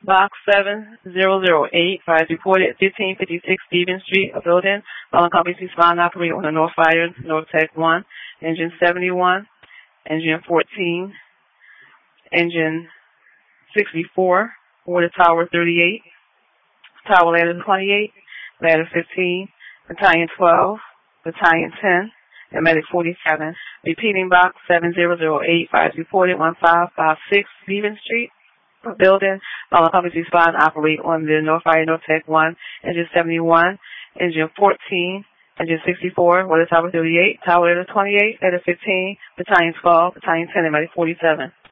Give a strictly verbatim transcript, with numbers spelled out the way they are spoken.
Box seven zero zero eight, fires reported at fifteen fifty-six Stevens Street, a building. Following companies respond operate on the North Fire, North Tech one, engine seventy-one, engine fourteen, engine sixty-four, water tower thirty-eight, tower ladder twenty-eight, ladder fifteen, battalion twelve, battalion ten, and medic forty-seven. Repeating box seven zero zero eight, fires reported one five five six Stevens Street, a building. Following companies respond operate on the North Fire, North Tech one, engine seventy-one, engine fourteen, engine sixty-four, water tower thirty-eight, tower ladder twenty-eight, ladder fifteen, battalion twelve, battalion ten, and medic forty-seven.